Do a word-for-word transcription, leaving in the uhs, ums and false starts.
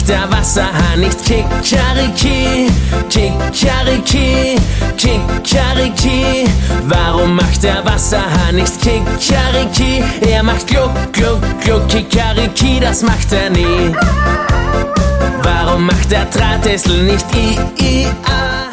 macht der Wasserhahn nicht Kikariki? Kikariki, Kikariki. Warum macht der Wasserhahn nicht Kikariki? Er macht Gluck, Gluck, Gluck, Kikariki, das macht er nie. Warum macht der Drahtesel nicht I, I, A?